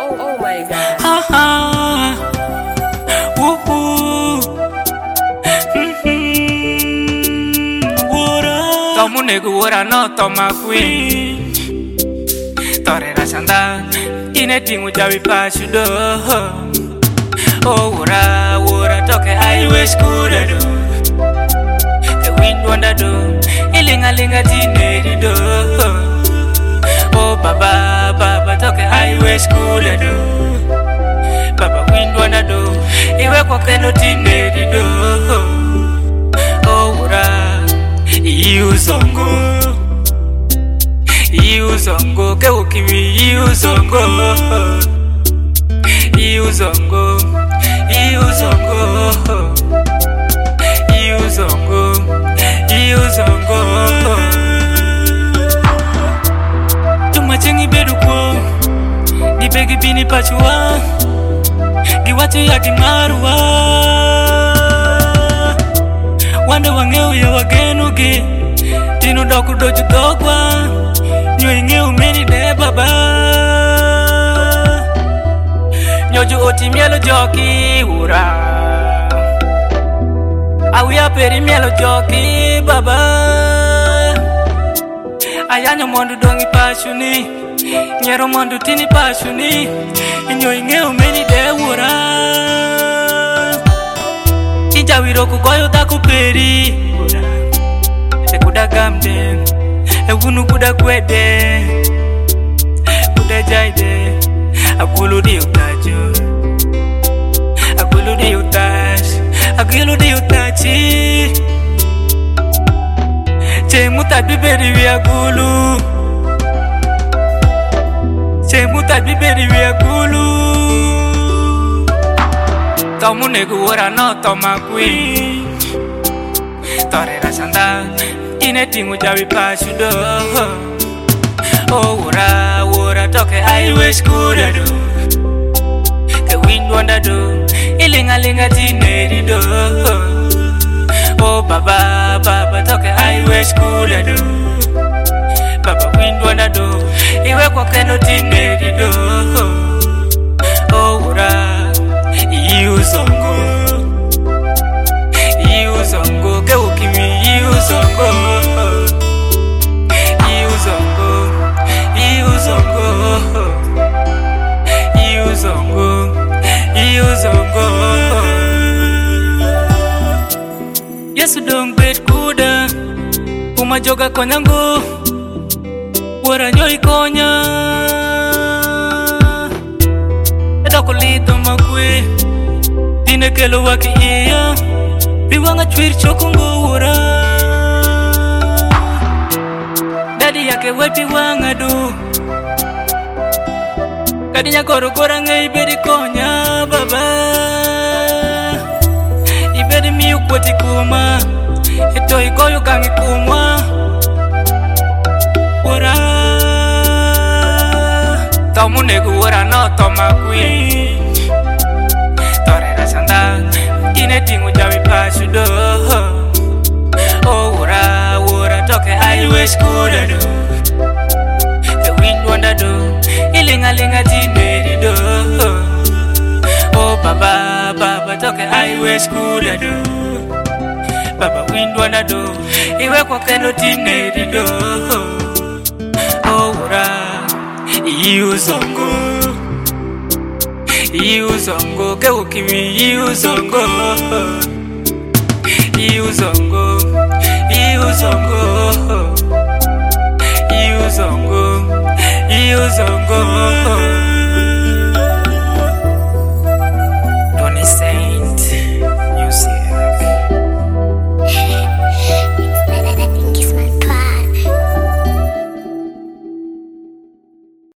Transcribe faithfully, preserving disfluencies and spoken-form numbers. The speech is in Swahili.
Oh, oh my God. Ha ha. Woo woo. Mhm. Wora. Tomu negu wora no toma queen. Tore rasanda. Ine tingu jawi pashudo. Oh wora wora toke highway school do. The wind wanda do. Ilinga linga tineri do. Oh baba baba toke highway school do. Baba wind wanda do. Iwe kwa keno tineri do. Oh wora iu zongo. Iu zongo ke ukiwi iu zongo. Iu zongo. Iu zongo. Iu zongo. Iu zongo. Tumachengi bedu kwa Dibegi bini pachua Giwatu ya kimarua Wanda wangeu ya wagenugi Tinu doku doju dogwa Nyoi ngeu meni de baba Nyoju oti mielo joki ura Awia peri mielo joki baba Ayanyo mondu dongi pasuni Nyero mondu tini pasuni Nyoi ngeu meni de ura Inja wiro kukoyo taku peri Kuda gamde Egunu kuda kwede Kuda jaide Agulu di utajo Agulu di utaj Agulu di utachi Chemu tabiberi wi agulu Chemu tabiberi wi agulu Tomu negu wora no toma queen Tore rasanda Ine tingu jawi pashudo Oh wora wora toke highway school do. Ke wind wanda do. Ilinga linga tineri do. Oh baba baba toke highway school do. Baba wind wanda do. Iwe kwa keno tineri do. Oh wora iu zongo. Iu zongo ke ukimi iu zongo. Iu zongo. Iu zongo. Iu zongo. Iu zongo. Yesu dong bet kuda. Puma joga konyango. Wara nyoi konya. Edoko lito makwe. Dine kelo waki iya. Biwanga chwir chokungo wara. Dadi yake wepi wanga do. Kadinya koro kora nge iberi konya baba. Iberi miu kwati kuma. Eto ikoyo kangi kumwa. Wara. Tomu negu wara no toma queen. Tore rasanda. Ine tingu jawi pashudo. Oh wora wora toke highway school do. The wind wanda do. Ilinga linga tineri do. Oh baba baba toke highway school do. Baba wind wanda do. Iwe kwa keno tineri do. Oh wora iu zongo. Iu zongo ke ukimi iu zongo. Iu zongo. Iu zongo. Iu zongo. Iu zongo.